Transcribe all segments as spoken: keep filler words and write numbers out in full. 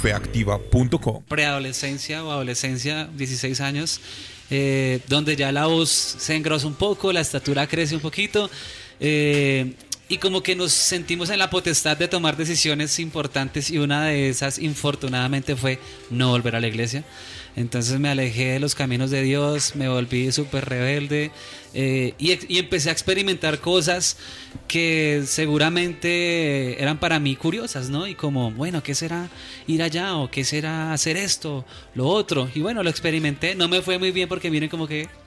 feactiva punto com. Preadolescencia o adolescencia, dieciséis años, eh, donde ya la voz se engrosa un poco, la estatura crece un poquito, eh, y como que nos sentimos en la potestad de tomar decisiones importantes, y una de esas, infortunadamente, fue no volver a la iglesia. Entonces me alejé de los caminos de Dios, me volví súper rebelde, eh, y, y empecé a experimentar cosas que seguramente eran para mí curiosas, ¿no? Y como, bueno, ¿qué será ir allá? ¿O qué será hacer esto? Lo otro. Y bueno, lo experimenté. No me fue muy bien porque miren como que...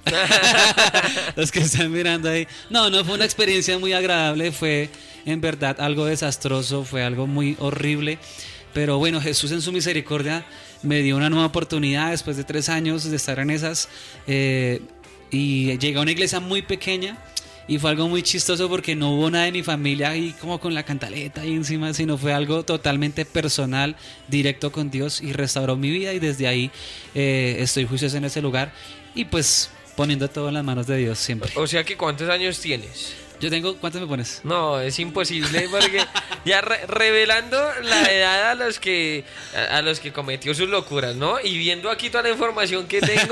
los que están mirando ahí. No, no fue una experiencia muy agradable. Fue en verdad algo desastroso. Fue algo muy horrible. Pero bueno, Jesús en su misericordia me dio una nueva oportunidad después de tres años de estar en esas, eh, y llegué a una iglesia muy pequeña, y fue algo muy chistoso porque no hubo nada de mi familia ahí como con la cantaleta ahí encima, sino fue algo totalmente personal, directo con Dios, y restauró mi vida, y desde ahí eh, estoy juicioso en ese lugar, y pues poniendo todo en las manos de Dios siempre. O sea que, ¿cuántos años tienes? Yo tengo, ¿cuántos me pones? No, es imposible porque ya re revelando la edad a los que a, a los que cometió sus locuras, ¿no? Y viendo aquí toda la información que tengo,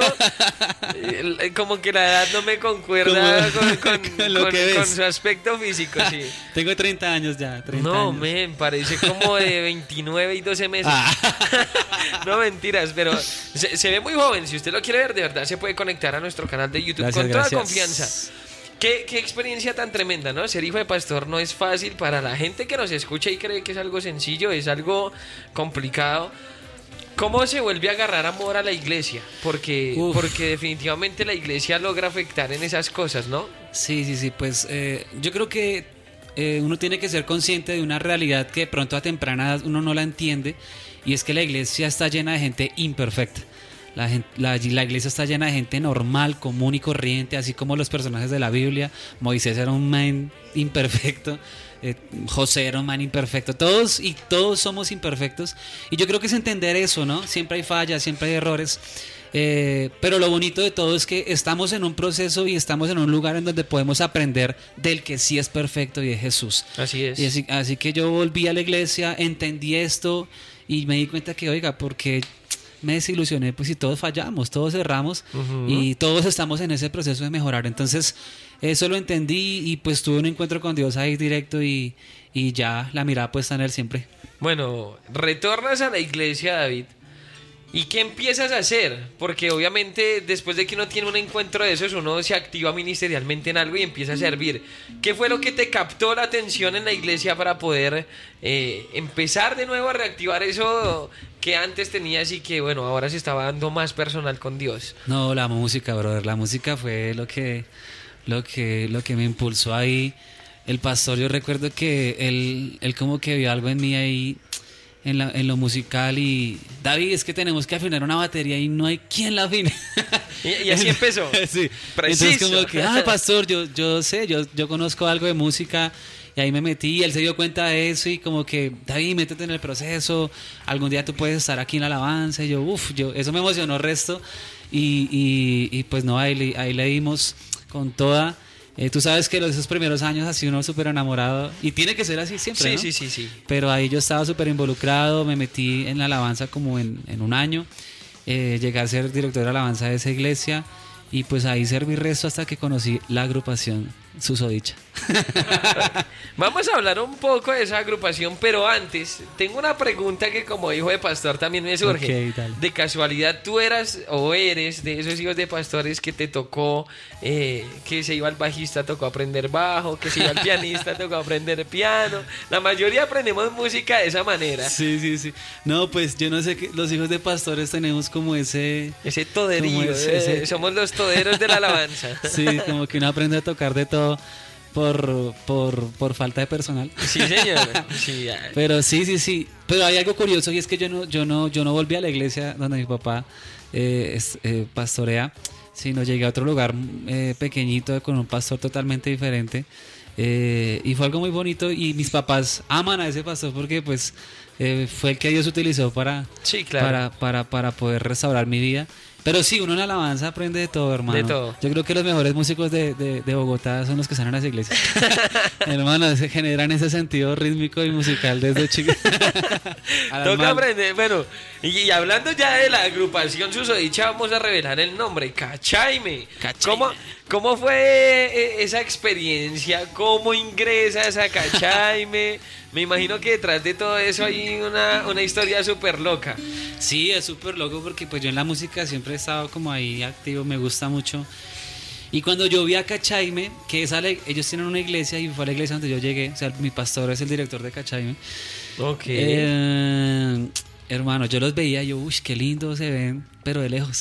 eh, como que la edad no me concuerda con, con, con, con, con su aspecto físico, sí. Tengo treinta años ya, treinta no, años. men, parece como de veintinueve y doce meses. Ah. No, mentiras, pero se, se ve muy joven. Si usted lo quiere ver, de verdad se puede conectar a nuestro canal de YouTube. Gracias, con toda gracias. Confianza. Qué, qué experiencia tan tremenda, ¿no? Ser hijo de pastor no es fácil para la gente que nos escucha y cree que es algo sencillo, es algo complicado. ¿Cómo se vuelve a agarrar amor a la iglesia? Porque, porque definitivamente la iglesia logra afectar en esas cosas, ¿no? Sí, sí, sí, pues eh, yo creo que eh, uno tiene que ser consciente de una realidad que de pronto a temprana edad uno no la entiende, y es que la iglesia está llena de gente imperfecta. La, gente, la, la iglesia está llena de gente normal, común y corriente, así como los personajes de la Biblia. Moisés era un man imperfecto, eh, José era un man imperfecto, todos y todos somos imperfectos, y yo creo que es entender eso, ¿no? Siempre hay fallas, siempre hay errores, eh, pero lo bonito de todo es que estamos en un proceso y estamos en un lugar en donde podemos aprender del que sí es perfecto, y es Jesús. Así es. Y así, así que yo volví a la iglesia, entendí esto y me di cuenta que, oiga, porque me desilusioné, pues si todos fallamos, todos erramos, uh-huh. y todos estamos en ese proceso de mejorar. Entonces eso lo entendí, y pues tuve un encuentro con Dios ahí directo, y, y ya la mirada puesta en Él siempre. Bueno, retornas a la iglesia, David, ¿y qué empiezas a hacer? Porque obviamente después de que uno tiene un encuentro de esos, uno se activa ministerialmente en algo y empieza a servir. ¿Qué fue lo que te captó la atención en la iglesia para poder eh, empezar de nuevo a reactivar eso que antes tenías y que, bueno, ahora se estaba dando más personal con Dios? No, la música, brother. La música fue lo que, lo que, lo que me impulsó ahí. El pastor, yo recuerdo que él, él como que vio algo en mí ahí, en, la, en lo musical, y David, es que tenemos que afinar una batería y no hay quien la afine. Y, y así empezó. Sí. Preciso. Entonces como que, ah, pastor, yo, yo sé, yo, yo conozco algo de música. Y ahí me metí, y él se dio cuenta de eso, y como que, David, métete en el proceso, algún día tú puedes estar aquí en la alabanza. Y yo, uff, yo, eso me emocionó el resto, y, y, y pues no, ahí, ahí le dimos con toda. Eh, tú sabes que los, esos primeros años así uno súper enamorado, y tiene que ser así siempre, sí, ¿no? Sí, sí, sí. Pero ahí yo estaba súper involucrado, me metí en la alabanza como en, en un año, eh, llegué a ser director de alabanza de esa iglesia, y pues ahí serví resto hasta que conocí la agrupación Susodicha. Vamos a hablar un poco de esa agrupación, pero antes tengo una pregunta que como hijo de pastor también me surge. Okay, de casualidad, ¿tú eras o eres de esos hijos de pastores que te tocó, eh, que se iba al bajista, tocó aprender bajo, que se iba al pianista, tocó aprender piano? La mayoría aprendemos música de esa manera. Sí, sí, sí. No, pues yo no sé, que los hijos de pastores tenemos como ese... Ese toderío, ese, ese... somos los toderos de la alabanza. Sí, como que uno aprende a tocar de todo por, por, por falta de personal. Sí, señor. Sí, pero sí, sí, sí. Pero hay algo curioso, y es que yo no, yo no, yo no volví a la iglesia donde mi papá eh, es, eh, pastorea, sino llegué a otro lugar eh, pequeñito con un pastor totalmente diferente. Eh, y fue algo muy bonito, y mis papás aman a ese pastor porque pues eh, fue el que Dios utilizó para, sí, claro. para, para, para poder restaurar mi vida. Pero sí, uno en la alabanza aprende de todo, hermano. De todo. Yo creo que los mejores músicos de, de, de Bogotá son los que están en las iglesias. Hermano, se generan ese sentido rítmico y musical desde chicos. Toca aprender. Bueno, y, y hablando ya de la agrupación Susodicha, vamos a revelar el nombre, Cachaime. Cachaime. ¿Cómo, ¿Cómo fue esa experiencia? ¿Cómo ingresas a Cachaime? Me imagino que detrás de todo eso hay una, una historia súper loca. Sí, es súper loco porque pues yo en la música siempre he estado como ahí activo, me gusta mucho. Y cuando yo vi a Cachaime, que esa, ellos tienen una iglesia y fue a la iglesia donde yo llegué, o sea, mi pastor es el director de Cachaime. Ok. Eh, hermano, yo los veía y yo, uy, qué lindo se ven, pero de lejos.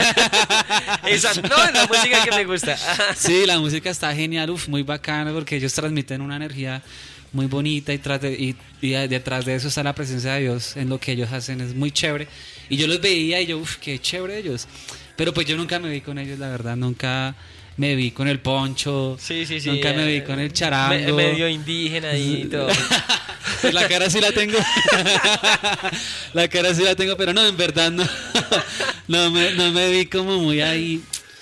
Esa no es la música que me gusta. Sí, la música está genial, uf, muy bacana porque ellos transmiten una energía muy bonita y, tras de, y, y detrás de eso está la presencia de Dios en lo que ellos hacen, es muy chévere. Y yo los veía y yo, uff, qué chévere ellos. Pero pues yo nunca me vi con ellos, la verdad, nunca me vi con el poncho, sí, sí, sí, nunca eh, me vi con el charango. Me, medio indígena y todo. Pues la cara sí la tengo. La cara sí la tengo, pero no, en verdad no. No me, no me vi como muy ahí.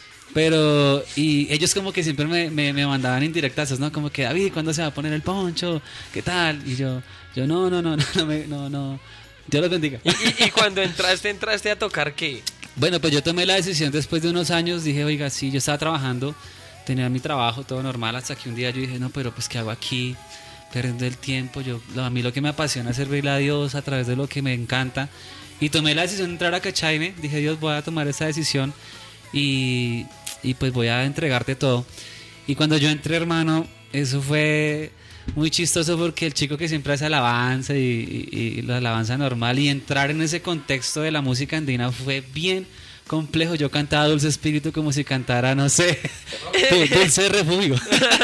Pero, y ellos como que siempre me, me, me mandaban indirectas, ¿no? Como que, David, ¿cuándo se va a poner el poncho? ¿Qué tal? Y yo, yo no, no, no, no, no, me, no, no. Dios los bendiga. ¿Y, y, y cuando entraste, entraste a tocar qué? Bueno, pues yo tomé la decisión después de unos años, dije, oiga, sí, yo estaba trabajando, tenía mi trabajo, todo normal, hasta que un día yo dije, no, pero pues, ¿qué hago aquí? Perdiendo el tiempo, yo, a mí lo que me apasiona es servirle a Dios a través de lo que me encanta. Y tomé la decisión de entrar a Cachaime, dije, Dios, voy a tomar esa decisión y, y pues voy a entregarte todo. Y cuando yo entré, hermano, eso fue muy chistoso porque el chico que siempre hace alabanza y, y, y la alabanza normal y entrar en ese contexto de la música andina fue bien complejo. Yo cantaba Dulce Espíritu como si cantara, no sé, Dulce Refugio.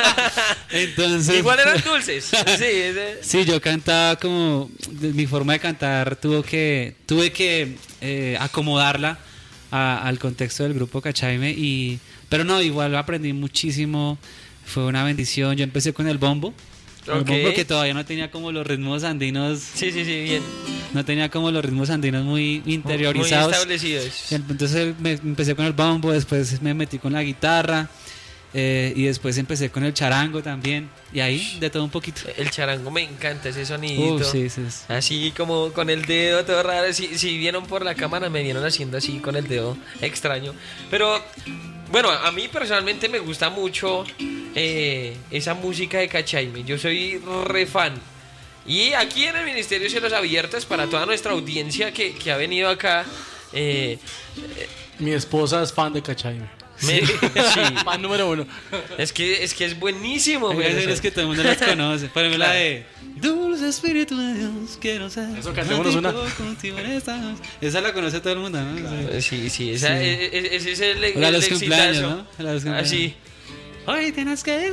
Entonces, igual eran dulces. Sí, ese... sí, yo cantaba como, mi forma de cantar tuvo que, tuve que eh, acomodarla a, al contexto del grupo Cachaime, y, pero no, igual aprendí muchísimo, fue una bendición. Yo empecé con el bombo. El okay. bombo que todavía no tenía como los ritmos andinos. Sí, sí, sí, bien. No tenía como los ritmos andinos muy interiorizados. Muy establecidos. Entonces me, empecé con el bombo, después me metí con la guitarra eh, y después empecé con el charango también. Y ahí de todo un poquito. El charango me encanta, ese sonidito. Uh, sí, sí, sí. Así como con el dedo todo raro. Si, si vieron por la cámara me vieron haciendo así con el dedo extraño. Pero bueno, a mí personalmente me gusta mucho eh, esa música de Cachaime. Yo soy re fan. Y aquí en el Ministerio de Cielos Abiertos, para toda nuestra audiencia que, que ha venido acá. Eh, eh, Mi esposa es fan de Cachaime. Me, sí. Fan número uno. Es que es, que es buenísimo. Hay canciones que todo el mundo las conoce. Por ejemplo, claro. La de Dulce Espíritu de Dios, quiero ser. Eso, cantémonos una. Esa la conoce todo el mundo, ¿no? Claro, sí, sí. Esa, sí. Ese es, es el, el, la de los el cumpleaños, ¿no? La de los cumpleaños. Así. Hoy tienes que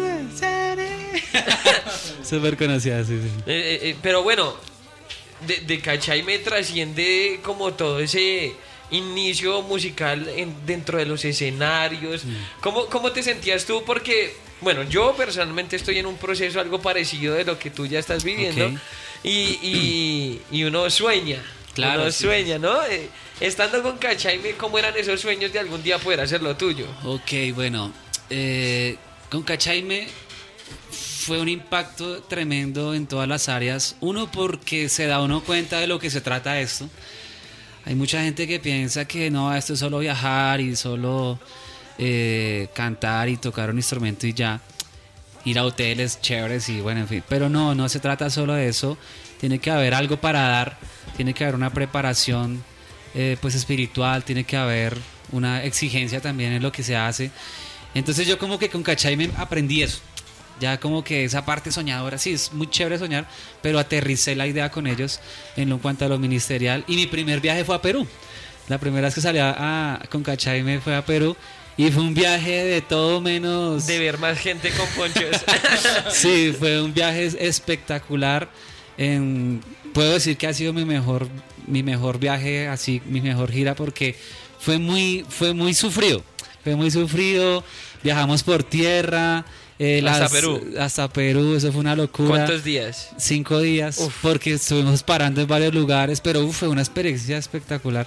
súper conocida, sí, sí. Eh, eh, pero bueno, de, de Cachaime trasciende como todo ese inicio musical en, dentro de los escenarios. Mm. ¿Cómo, ¿Cómo te sentías tú? Porque, bueno, yo personalmente estoy en un proceso algo parecido de lo que tú ya estás viviendo. Okay. Y, y, y uno sueña. Claro, uno sí, sueña, sí. ¿no? Eh, estando con Cachaime, ¿cómo eran esos sueños de algún día poder hacer lo tuyo? Ok, bueno, eh, con Cachaime fue un impacto tremendo en todas las áreas. Uno, porque se da uno cuenta de lo que se trata esto. Hay mucha gente que piensa que no, esto es solo viajar y solo eh, cantar y tocar un instrumento y ya. Ir a hoteles chéveres y bueno, en fin. Pero no, no se trata solo de eso. Tiene que haber algo para dar. Tiene que haber una preparación eh, pues espiritual. Tiene que haber una exigencia también en lo que se hace. Entonces yo como que con Cachaime aprendí eso. Ya como que esa parte soñadora, sí, es muy chévere soñar, pero aterricé la idea con ellos en lo cuanto a lo ministerial. Y mi primer viaje fue a Perú. La primera vez que salí a, con Cachaime fue a Perú. Y fue un viaje de todo menos... de ver más gente con ponchos. Sí, fue un viaje espectacular. En, puedo decir que ha sido mi mejor, mi mejor viaje, así, mi mejor gira, porque fue muy, fue muy sufrido. Fue muy sufrido. Viajamos por tierra. Eh, hasta las, Perú. Hasta Perú, eso fue una locura. ¿Cuántos días? Cinco días, uf. Porque estuvimos parando en varios lugares, pero uf, fue una experiencia espectacular.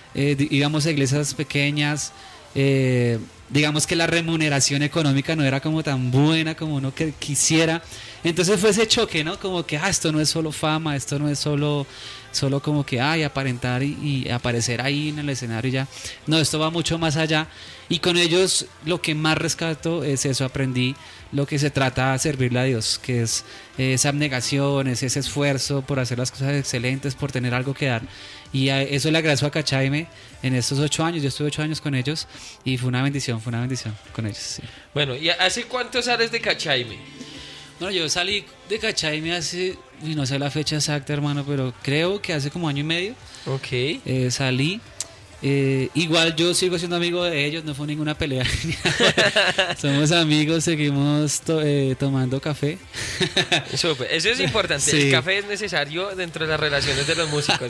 eh, íbamos a iglesias pequeñas, eh, digamos que la remuneración económica no era como tan buena como uno que quisiera. Entonces fue ese choque, ¿no? Como que, ah, esto no es solo fama, esto no es solo, solo como que, ay, aparentar y, y aparecer ahí en el escenario y ya. No, esto va mucho más allá. Y con ellos lo que más rescato es eso, aprendí lo que se trata de servirle a Dios, que es esa abnegación, es ese esfuerzo por hacer las cosas excelentes, por tener algo que dar. Y a eso le agradezco a Cachaime en estos ocho años. Yo estuve ocho años con ellos y fue una bendición, fue una bendición con ellos. Sí. Bueno, ¿y hace cuánto sales de Cachaime? Bueno, yo salí de Cachaime hace, y no sé la fecha exacta, hermano, pero creo que hace como año y medio. Ok. Eh, salí. Eh, igual yo sigo siendo amigo de ellos, no fue ninguna pelea. Somos amigos, seguimos to eh, tomando café. Super. Eso es importante. Sí. El café es necesario dentro de las relaciones de los músicos.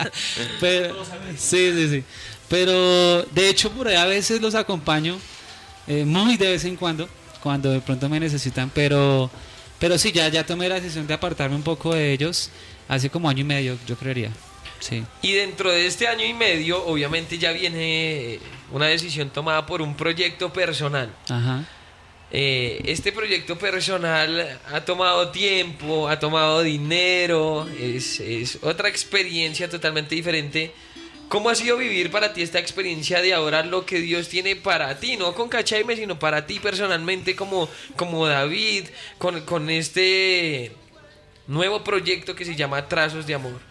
Pero, sí, sí, sí. Pero de hecho por ahí a veces los acompaño, eh, muy de vez en cuando, cuando de pronto me necesitan. Pero, pero sí, ya, ya tomé la decisión de apartarme un poco de ellos hace como año y medio, yo creería. Sí. Y dentro de este año y medio, obviamente ya viene una decisión tomada por un proyecto personal. Ajá. Eh, este proyecto personal ha tomado tiempo, ha tomado dinero, es, es otra experiencia totalmente diferente. ¿Cómo ha sido vivir para ti esta experiencia de ahora lo que Dios tiene para ti? No con Cachaime, sino para ti personalmente como, como David, con, con este nuevo proyecto que se llama Trazos de Amor.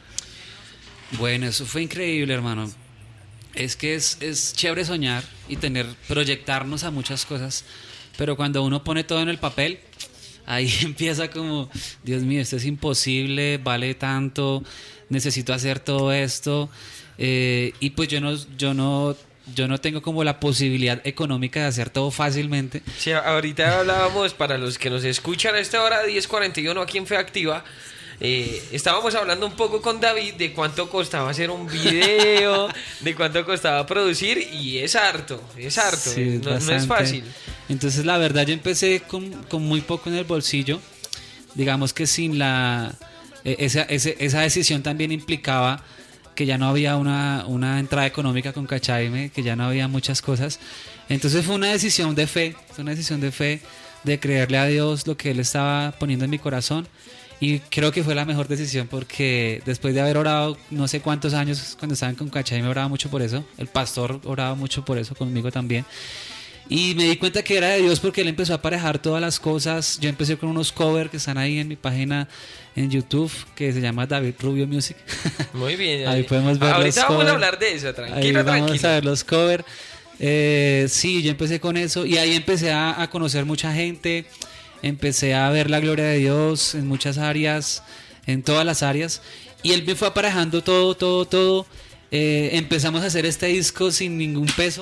Bueno, eso fue increíble, hermano. Es que es, es chévere soñar y tener, proyectarnos a muchas cosas, pero cuando uno pone todo en el papel, ahí empieza como, Dios mío, esto es imposible, vale tanto, necesito hacer todo esto, eh, y pues yo no, yo no, yo no tengo como la posibilidad económica de hacer todo fácilmente. Sí, ahorita hablábamos, para los que nos escuchan a esta hora diez cuarenta y uno aquí en Fe Activa. Eh, estábamos hablando un poco con David de cuánto costaba hacer un video, de cuánto costaba producir, y es harto, es harto, sí, es no, no es fácil. Entonces la verdad yo empecé con, con muy poco en el bolsillo, digamos que sin la eh, esa, esa, esa decisión también implicaba que ya no había una, una entrada económica con Cachaime, que ya no había muchas cosas. Entonces fue una decisión de fe, fue una decisión de fe, de creerle a Dios lo que Él estaba poniendo en mi corazón. Y creo que fue la mejor decisión, porque después de haber orado no sé cuántos años, cuando estaban con Cachaime, oraba mucho por eso. El pastor oraba mucho por eso, conmigo también. Y me di cuenta que era de Dios, porque Él empezó a aparejar todas las cosas. Yo empecé con unos covers que están ahí en mi página en YouTube, que se llama David Rubio Music. Muy bien. Ahí podemos ver ahorita los vamos cover. a hablar de eso, tranquilo, ahí tranquilo. Vamos a ver los covers. Eh, sí, yo empecé con eso y ahí empecé a, a conocer mucha gente. Empecé a ver la gloria de Dios en muchas áreas, en todas las áreas, y Él me fue aparejando todo, todo, todo. Eh, empezamos a hacer este disco sin ningún peso.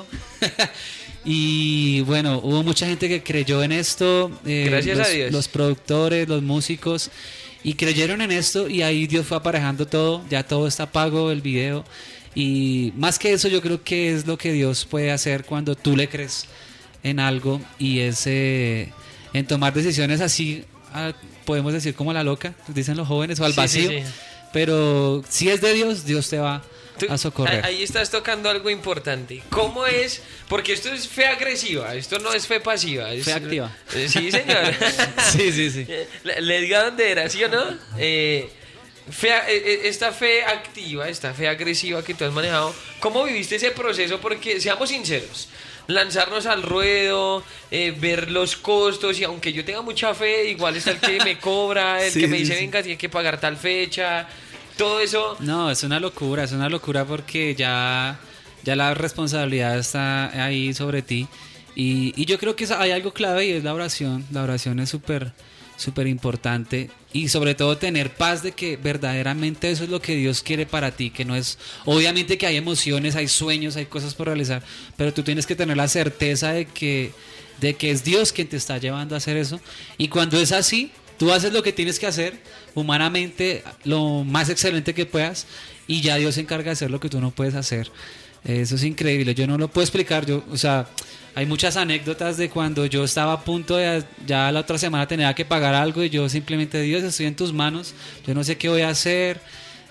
Y bueno, hubo mucha gente que creyó en esto. Eh, Gracias los, a Dios. Los productores, los músicos, y creyeron en esto, y ahí Dios fue aparejando todo. Ya todo está pago, el video. Y más que eso, yo creo que es lo que Dios puede hacer cuando tú le crees en algo, y es... Eh, en tomar decisiones así, a, podemos decir como a la loca, dicen los jóvenes, o al Sí, vacío, sí, sí. Pero si es de Dios, Dios te va Tú, a socorrer. Ahí estás tocando algo importante. ¿Cómo es? Porque esto es fe agresiva, esto no es fe pasiva. Es, Fe activa. Eh, sí, señor. Sí, sí, sí. Le, le diga dónde era, ¿sí o no? Eh, fe, eh, esta fe activa, esta fe agresiva que tú has manejado, ¿cómo viviste ese proceso? Porque seamos sinceros, lanzarnos al ruedo, eh, ver los costos, y aunque yo tenga mucha fe, igual está el que me cobra, el Sí, que me sí, dice, sí. venga, tiene que pagar tal fecha, todo eso. No, es una locura, es una locura porque ya, ya la responsabilidad está ahí sobre ti. Y, y yo creo que hay algo clave, y es la oración. La oración es súper, súper importante. Y sobre todo tener paz de que verdaderamente eso es lo que Dios quiere para ti. Que no es, obviamente que hay emociones, hay sueños, hay cosas por realizar, pero tú tienes que tener la certeza de que, de que es Dios quien te está llevando a hacer eso. Y cuando es así, tú haces lo que tienes que hacer humanamente, lo más excelente que puedas, y ya Dios se encarga de hacer lo que tú no puedes hacer. Eso es increíble, yo no lo puedo explicar. Yo, o sea, hay muchas anécdotas de cuando yo estaba a punto de, ya la otra semana tenía que pagar algo, y yo simplemente, Dios, estoy en tus manos, yo no sé qué voy a hacer,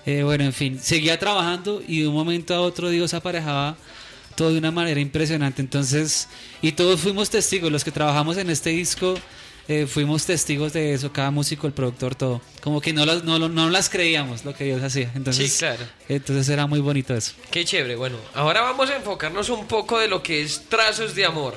Eh, bueno, en fin, seguía trabajando y de un momento a otro Dios aparejaba todo de una manera impresionante. Entonces, y todos fuimos testigos, los que trabajamos en este disco, eh, fuimos testigos de eso, cada músico, el productor, todo. Como que no, las, no, no las creíamos lo que Dios hacía. Entonces, sí, claro. Entonces era muy bonito eso. Qué chévere. Bueno, ahora vamos a enfocarnos un poco de lo que es Trazos de Amor.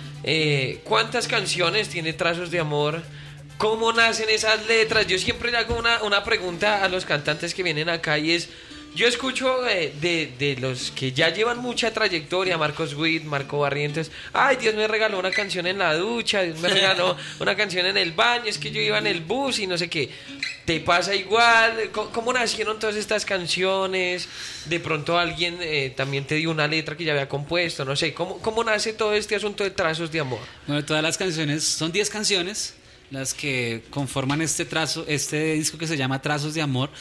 Eh, ¿Cuántas canciones tiene Trazos de Amor? ¿Cómo nacen esas letras? Yo siempre le hago una, una pregunta a los cantantes que vienen acá y es... Yo escucho eh, de, de los que ya llevan mucha trayectoria, Marcos Witt, Marco Barrientos. Ay, Dios me regaló una canción en la ducha, Dios me regaló una canción en el baño, es que yo iba en el bus y no sé qué. ¿Te pasa igual? ¿Cómo, cómo nacieron todas estas canciones? De pronto alguien eh, también te dio una letra que ya había compuesto, no sé. ¿Cómo, cómo nace todo este asunto de Trazos de Amor? Bueno, todas las canciones, son diez canciones las que conforman este trazo, este disco que se llama Trazos de Amor.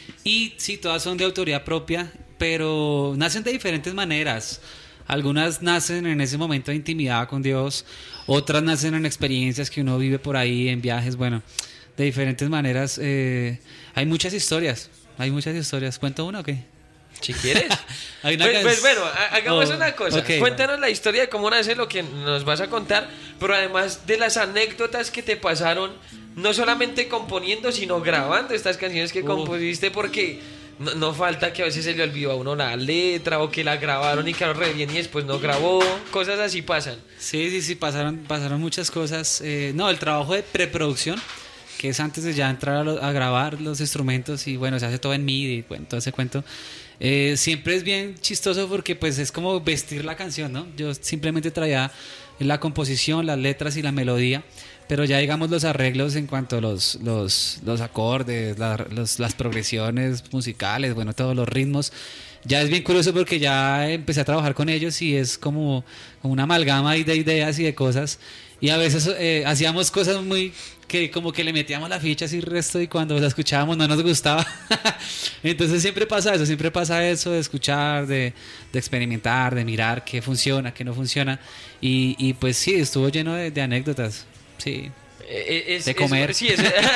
Y sí, todas son de autoría propia, pero nacen de diferentes maneras. Algunas nacen en ese momento de intimidad con Dios, otras nacen en experiencias que uno vive por ahí, en viajes, bueno, de diferentes maneras. Eh, hay muchas historias, hay muchas historias. ¿Cuento una o qué? Si quieres. Hay una pues, can- pues bueno, hagamos Oh, una cosa. okay, Cuéntanos bueno. la historia de cómo nace lo que nos vas a contar, pero además de las anécdotas que te pasaron, no solamente componiendo, sino grabando estas canciones que Uh. compusiste, porque no, no falta que a veces se le olvidó a uno la letra o que la grabaron y quedó re bien y después no grabó. Cosas así pasan. Sí, sí, sí, pasaron, pasaron muchas cosas. Eh, no, el trabajo de preproducción, que es antes de ya entrar a, lo- a grabar los instrumentos y bueno, se hace todo en MIDI, bueno, todo ese cuento. Eh, siempre es bien chistoso porque pues es como vestir la canción, ¿no? Yo simplemente traía la composición, las letras y la melodía, pero ya digamos los arreglos en cuanto a los, los, los acordes, la- los- las progresiones musicales, bueno, todos los ritmos. Ya es bien curioso porque ya empecé a trabajar con ellos y es como, como una amalgama ahí de ideas y de cosas. Y a veces eh, hacíamos cosas muy que como que le metíamos la ficha así resto y cuando la escuchábamos no nos gustaba. Entonces siempre pasa eso, siempre pasa eso de escuchar, de, de experimentar, de mirar qué funciona, qué no funciona. Y, y pues sí, estuvo lleno de, de anécdotas. Sí. Eh, es- De es- comer. sí, es-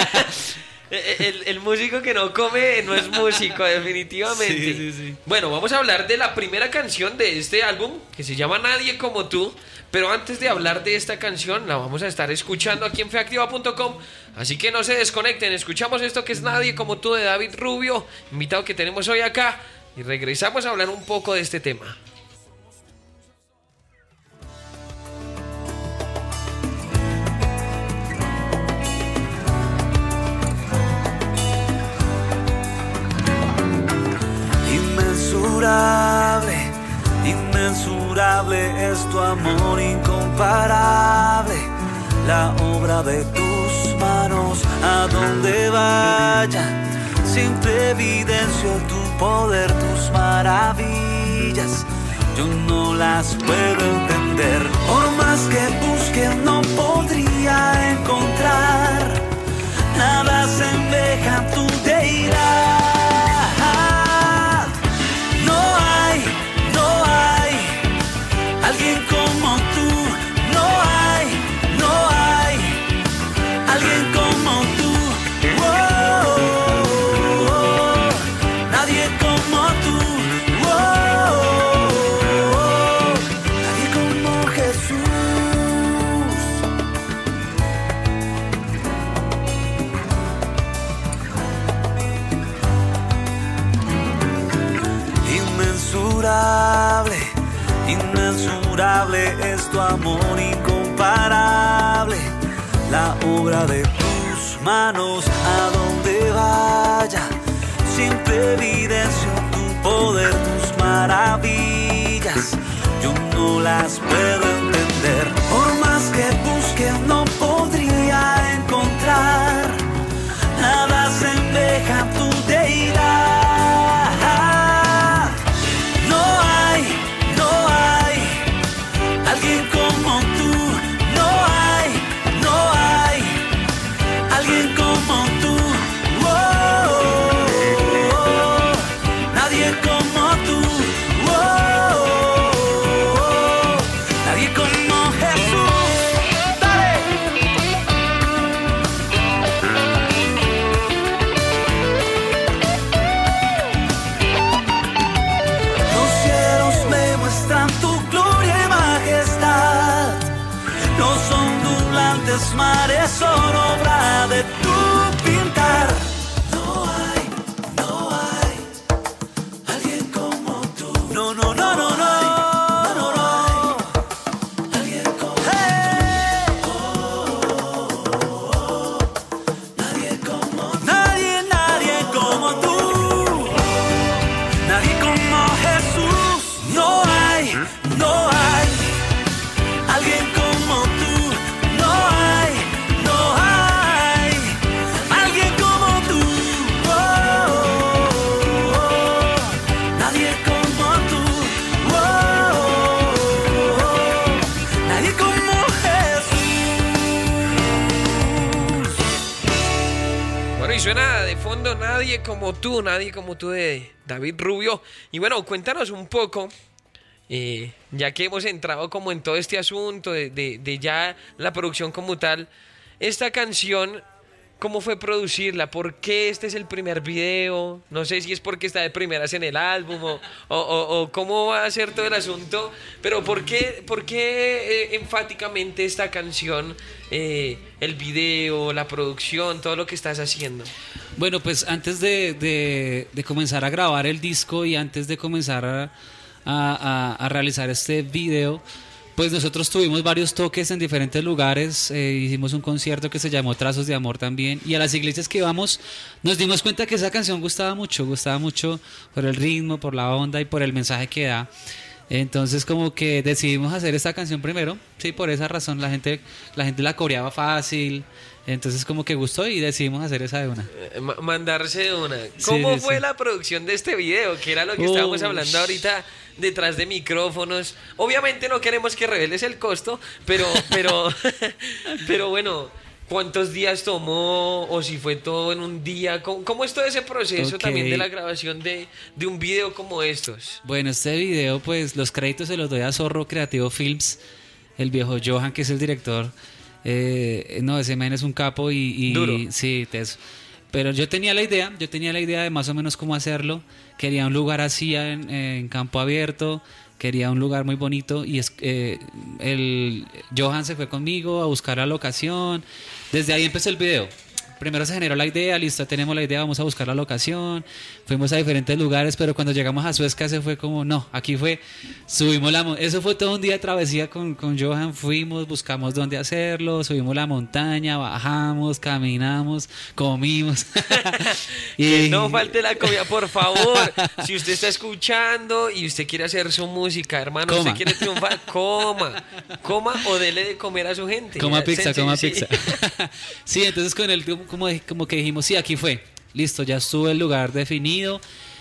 el, el músico que no come no es músico, definitivamente. Sí, sí, sí. Bueno, vamos a hablar de la primera canción de este álbum, que se llama Nadie Como Tú. Pero antes de hablar de esta canción, la vamos a estar escuchando aquí en feactiva punto com. Así que no se desconecten, escuchamos esto que es Nadie Como Tú de David Rubio, invitado que tenemos hoy acá. Y regresamos a hablar un poco de este tema. Inmensurable, inmensurable es tu amor incomparable, la obra de tus manos, a donde vaya, siempre evidencio tu poder, tus maravillas, yo no las puedo entender, por más que busque no podría encontrar, nada semeja a tu deidad. Alguien como tú, no hay, no hay, alguien como tú, oh, oh, oh. Nadie como tú, oh, oh, oh. Nadie como Jesús. Inmensurable, inmensurable es tu amor incomparable, la obra de tus manos, a donde vaya, siempre evidencio tu poder, tus maravillas, yo no las puedo entender, por más que busque no podría encontrar, nada semeja a tu deidad. Alguien como tú, no hay, no hay, alguien como tú, oh, oh, oh. Nadie como tú, oh, oh, oh. Nadie como Jesús. los mares son obra de tu pintar. No hay, no hay alguien como tú. No, no, no, no, no. Suena de fondo Nadie como tú, Nadie como tú de David Rubio. Y bueno, cuéntanos un poco, eh, ya que hemos entrado como en todo este asunto de, de, de ya la producción como tal, esta canción, ¿cómo fue producirla? ¿Por qué este es el primer video? No sé si es porque está de primeras en el álbum o, o, o, o cómo va a ser todo el asunto, pero ¿por qué, por qué eh, enfáticamente esta canción, eh, el video, la producción, todo lo que estás haciendo? Bueno, pues antes de, de, de comenzar a grabar el disco y antes de comenzar a, a, a realizar este video, pues nosotros tuvimos varios toques en diferentes lugares, eh, hicimos un concierto que se llamó Trazos de Amor también, y a las iglesias que íbamos nos dimos cuenta que esa canción gustaba mucho, gustaba mucho por el ritmo, por la onda y por el mensaje que da. Entonces como que decidimos hacer esta canción primero, sí, por esa razón la gente, la gente la coreaba fácil, entonces como que gustó y decidimos hacer esa de una. Eh, mandarse de una. ¿Cómo sí, fue sí. la producción de este video? Que era lo que Uy. estábamos hablando ahorita detrás de micrófonos. Obviamente no queremos que reveles el costo, pero, pero, pero bueno, ¿cuántos días tomó? O si fue todo en un día. ¿Cómo, cómo es todo ese proceso Okay. también de la grabación de, de un video como estos? Bueno, este video, pues los créditos se los doy a Zorro Creativo Films, el viejo Johan, que es el director. Eh, no, ese man es un capo y, y Duro. sí, teso. Pero yo tenía la idea, yo tenía la idea de más o menos cómo hacerlo. Quería un lugar así en, en campo abierto, quería un lugar muy bonito y es, eh, el Johan se fue conmigo a buscar la locación. Desde ahí empezó el video. Primero se generó la idea, listo, tenemos la idea, vamos a buscar la locación. Fuimos a diferentes lugares, pero cuando llegamos a Suezca se fue como, no, aquí fue, subimos la montaña. Eso fue todo un día de travesía con, con Johan, fuimos, buscamos dónde hacerlo, subimos la montaña, bajamos, caminamos, comimos. Que no falte la comida, por favor. Si usted está escuchando y usted quiere hacer su música, hermano, Coma. usted quiere triunfar, coma, coma o dele de comer a su gente. Coma Ya, pizza, sencillo, coma sí. pizza. Sí, entonces con el como, como que dijimos, sí, aquí fue. Listo, ya estuvo el lugar definido.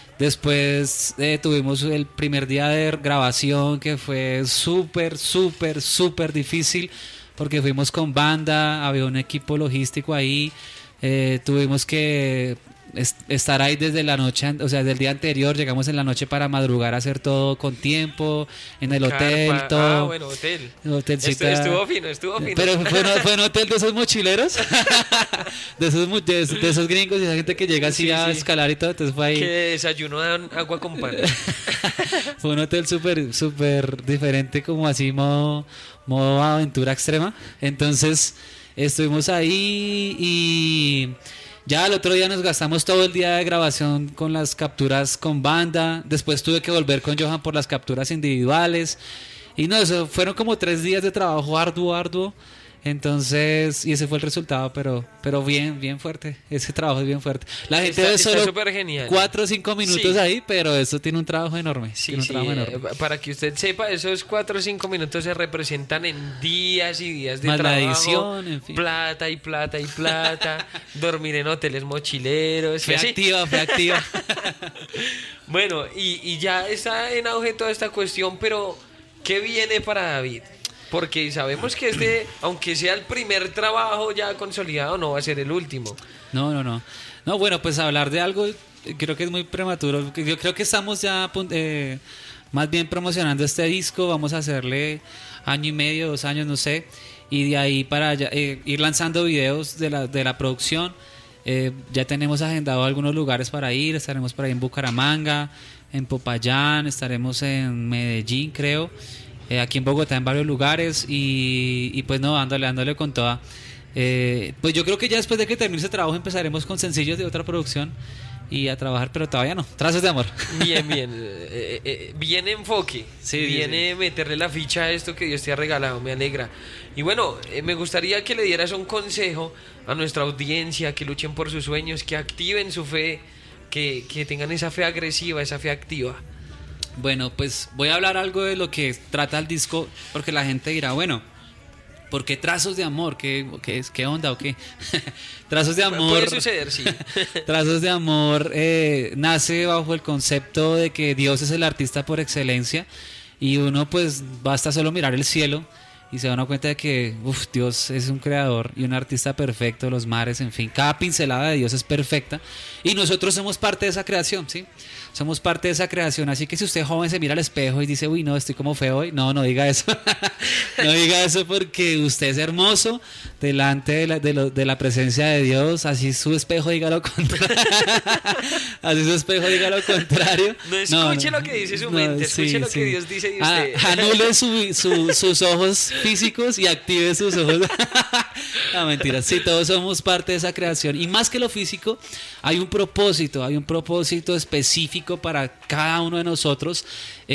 Después eh, tuvimos el primer día de grabación que fue súper, súper, súper difícil porque fuimos con banda, había un equipo logístico ahí. Eh, tuvimos que est- estar ahí desde la noche, an- o sea, del día anterior, llegamos en la noche para madrugar a hacer todo con tiempo, en el hotel, Carpa. todo. Ah, bueno, hotel. Hotelcita. Estu- estuvo fino, estuvo fino. Pero fue, un- fue un hotel de esos mochileros, de esos, mu- de, de esos gringos y esa gente que llega así Sí, a sí. escalar y todo, entonces fue ahí. Que desayuno dan agua con pan. Fue un hotel súper, súper diferente, como así, modo, modo aventura extrema. Entonces estuvimos ahí y ya al otro día nos gastamos todo el día de grabación con las capturas con banda. Después tuve que volver con Johan por las capturas individuales. Y no, eso fueron como tres días de trabajo arduo, arduo. Entonces, y ese fue el resultado, pero, pero bien, bien fuerte. Ese trabajo es bien fuerte. La gente Está- ve está solo súper genial. cuatro o cinco minutos Sí. ahí, pero eso tiene un trabajo enorme. Sí, tiene un sí, trabajo eh, enorme. para que usted sepa, esos cuatro o cinco minutos se representan en días y días de Más la trabajo. edición, en fin. Plata y plata y plata. Dormir en hoteles mochileros. Fue y así. activa, fue activa. Bueno, y, y ya está en auge toda esta cuestión, pero ¿qué viene para David? Porque sabemos que este, aunque sea el primer trabajo ya consolidado, no va a ser el último. No, no, no. No, bueno, pues hablar de algo eh, creo que es muy prematuro. Yo creo que estamos ya eh, más bien promocionando este disco. Vamos a hacerle año y medio, dos años, no sé. Y de ahí para allá, eh, ir lanzando videos de la, de la producción. Eh, ya tenemos agendado algunos lugares para ir. Estaremos por ahí en Bucaramanga, en Popayán, estaremos en Medellín, creo. Eh, aquí en Bogotá en varios lugares y, y pues no, dándole, dándole con toda. Eh, pues yo creo que ya después de que termine ese trabajo empezaremos con sencillos de otra producción y a trabajar, pero todavía no. Trazos de amor. Bien, bien. Eh, eh, bien enfoque. Sí, viene sí. meterle la ficha a esto que Dios te ha regalado. Me alegra. Y bueno, eh, me gustaría que le dieras un consejo a nuestra audiencia, que luchen por sus sueños, que activen su fe, que, que tengan esa fe agresiva, esa fe activa. Bueno, pues voy a hablar algo de lo que trata el disco, porque la gente dirá, bueno, ¿por qué trazos de amor? ¿Qué, qué, es, qué onda o qué? Trazos de amor. Puede suceder, sí. Trazos de amor eh, nace bajo el concepto de que Dios es el artista por excelencia y uno pues basta solo mirar el cielo y se da una cuenta de que uf, Dios es un creador y un artista perfecto, los mares, en fin, cada pincelada de Dios es perfecta y nosotros somos parte de esa creación, ¿sí? Somos parte de esa creación, así que si usted joven se mira al espejo y dice, uy, no, estoy como feo hoy, no, no diga eso, no diga eso porque usted es hermoso delante de la, de, lo, de la presencia de Dios, así su espejo diga lo contrario, así su espejo diga lo contrario. No escuche no, no, lo que dice su mente, no, escuche sí, lo sí. que Dios dice de usted. Ah, anule su, su, sus ojos físicos y active sus ojos. No, mentira, sí, todos somos parte de esa creación y más que lo físico, hay un propósito, hay un propósito específico para cada uno de nosotros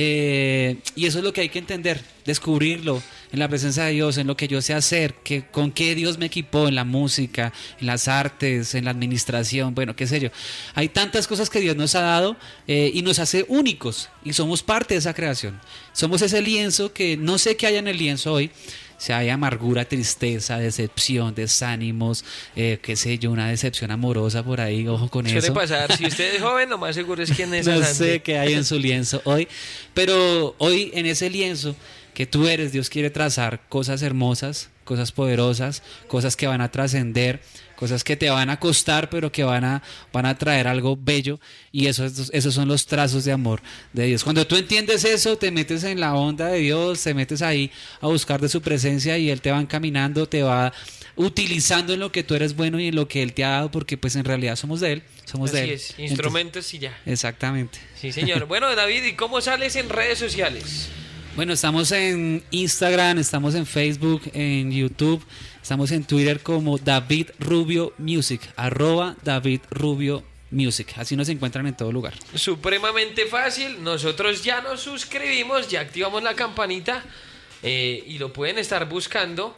eh, y eso es lo que hay que entender, descubrirlo en la presencia de Dios, en lo que yo sé hacer, que, con qué Dios me equipó en la música, en las artes, en la administración, bueno, qué sé yo. Hay tantas cosas que Dios nos ha dado eh, y nos hace únicos y somos parte de esa creación. Somos ese lienzo que no sé qué hay en el lienzo hoy, si hay amargura, tristeza, decepción, desánimos, eh, qué sé yo, una decepción amorosa por ahí, ojo con Suele eso. Suele pasar, si usted es joven, lo más seguro es quien es No asante. sé qué hay en su lienzo hoy, pero hoy en ese lienzo que tú eres, Dios quiere trazar cosas hermosas, cosas poderosas, cosas que van a trascender, cosas que te van a costar, pero que van a, van a traer algo bello, y eso, esos son los trazos de amor de Dios. Cuando tú entiendes eso, te metes en la onda de Dios, te metes ahí a buscar de su presencia y Él te va encaminando, te va utilizando en lo que tú eres bueno y en lo que Él te ha dado, porque pues en realidad somos de Él, somos Así de Él. es, instrumentos Entonces, y ya. Exactamente. Sí, señor. Bueno, David, ¿y cómo sales en redes sociales? Bueno, estamos en Instagram, estamos en Facebook, en YouTube, estamos en Twitter como David Rubio Music, arroba David Rubio Music. Así nos encuentran en todo lugar. Supremamente fácil. Nosotros ya nos suscribimos, ya activamos la campanita eh, y lo pueden estar buscando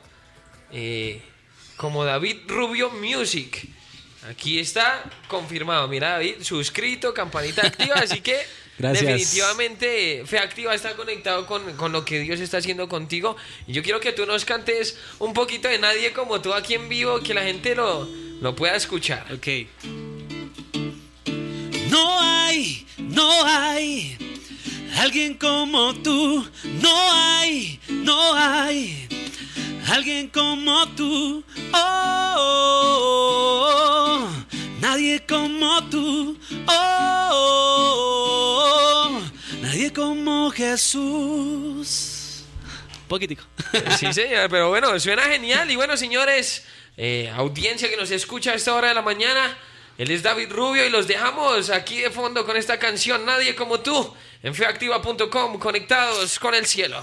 eh, como David Rubio Music. Aquí está confirmado. Mira, David, suscrito, campanita activa, así que Gracias. Definitivamente Fe Activa está conectado con, con lo que Dios está haciendo contigo. Y yo quiero que tú nos cantes un poquito de Nadie Como Tú aquí en vivo, que la gente lo, lo pueda escuchar. Ok. No hay, no hay alguien como tú. No hay, no hay alguien como tú. Oh, oh, oh. Nadie como tú. Oh, oh, oh. Nadie como Jesús. Poquitico. Sí, señor, pero bueno, suena genial. Y bueno, señores, eh, audiencia que nos escucha a esta hora de la mañana, él es David Rubio y los dejamos aquí de fondo con esta canción Nadie Como Tú en fe activa punto com, conectados con el cielo.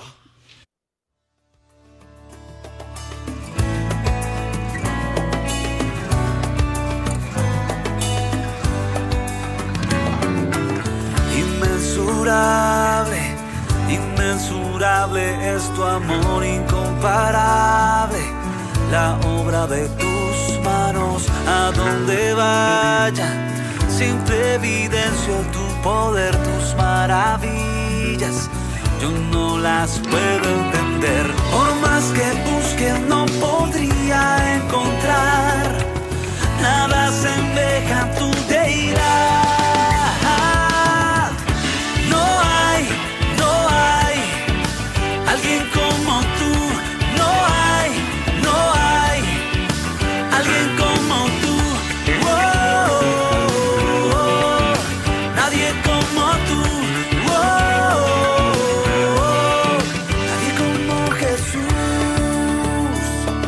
Inmensurable, inmensurable es tu amor, incomparable, la obra de tus manos, a donde vaya, siempre evidencio tu poder, tus maravillas, yo no las puedo entender, por más que busque no podría encontrar, nada semeja a tu deidad. Alguien como tú, no hay, no hay, alguien como tú, oh, oh, oh. Nadie como tú, oh, oh, oh. Nadie como Jesús.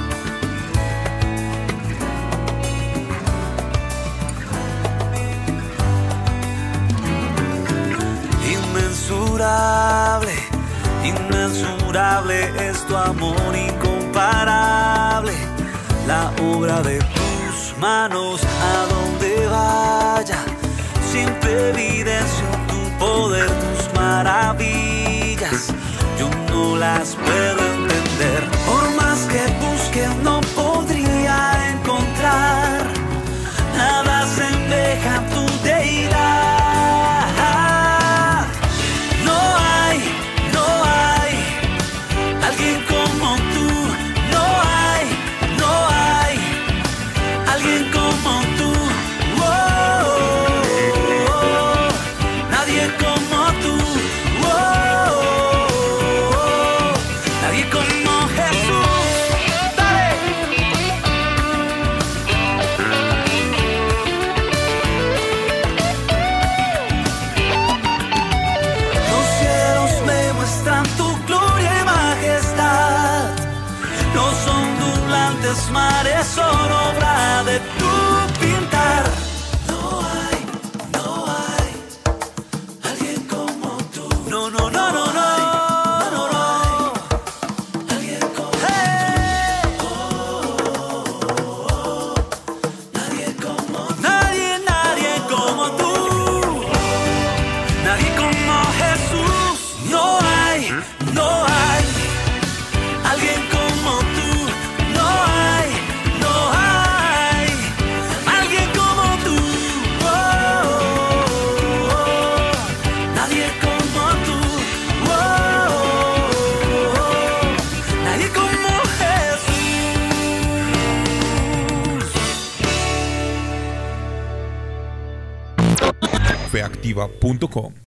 Inmensurable, inmensurable es tu amor, incomparable, la obra de tus manos a donde vaya. Siempre evidencio tu poder, tus maravillas. Yo no las puedo entender. Por más que busque no podría encontrar nada semeja a tu deidad. No hay, no hay alguien como tú. No hay, no hay alguien como tú. Oh, oh, oh, nadie como tú. Oh, oh, oh, nadie como Jesús. Dale. Los cielos me muestran tu gloria y majestad. Los ondulantes mares son obra de tu pintar. No hay, no hay alguien como tú. No, no, no, no, no, no, no. Alguien como hey. Oh, oh, oh. Nadie como tú. Nadie, nadie como tú. Nadie como Jesús. No hay, no hay alguien como tú. No hay, no hay alguien como tú. Oh, oh, oh. Nadie como tú. Oh, oh, oh. Nadie como Jesús. feactiva punto com